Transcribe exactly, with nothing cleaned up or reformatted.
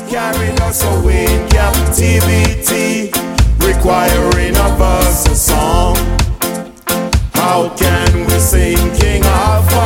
carried us away in captivity, requiring of us a song. How can we sing King Alpha